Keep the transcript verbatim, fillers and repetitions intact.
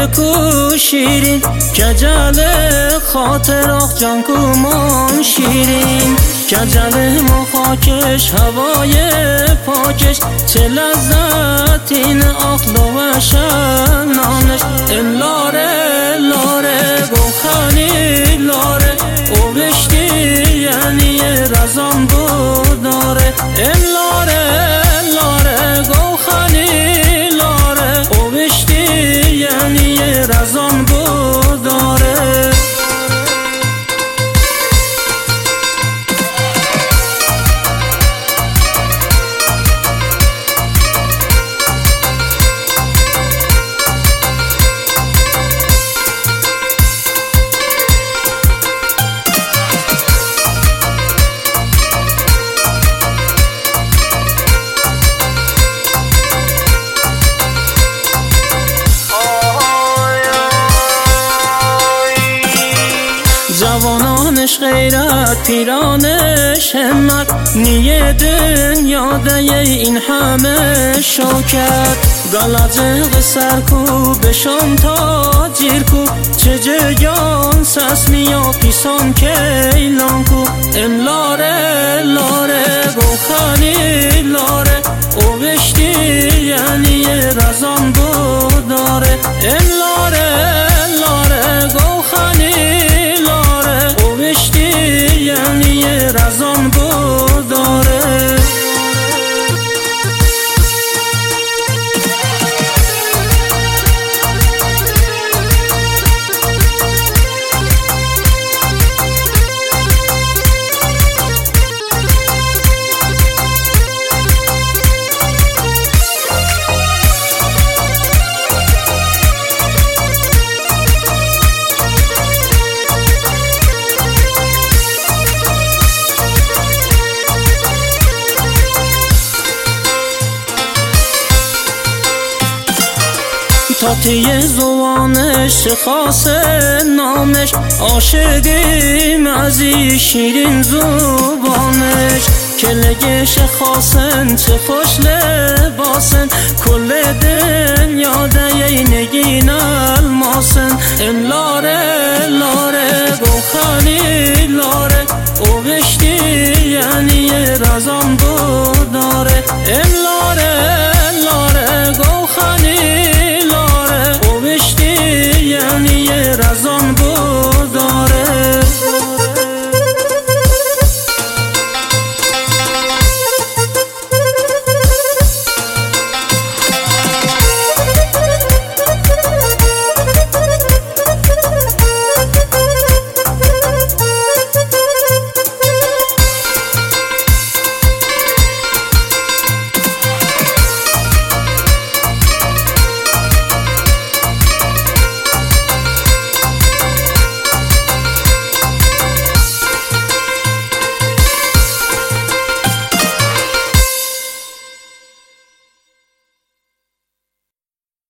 کو شیرین کجل خاطر آخ جان کومان شیرین کجل مخاکش هوای پاکش چه لذت این آخلا و شنانش ام لاره لاره گوخانی لاره او بشتی یعنی رزان بوداره ام لاره لاره گوخانی لاره او بشتی یعنی رزان بوداره جوانانش غیرت پیرانش همت نیه دنیا ده این همه شوکت گلجق سرکو بشم تا جیر کو چه جگان سس میا پیسان کیلان کو ام لاره لاره گوخانی لاره او بشتی یعنی رزان بوداره ام لاره لاره گوخانی یعنی رزان بوداره تاتی زوانش خاص نامش عاشقیم از شیرین زبانش کلگش خاصن چه خوش لباسن کل دنیا ده نگین الماسن ام لاره لاره گوخانی لاره او بشتی یعنی رزان بوداره ام لاره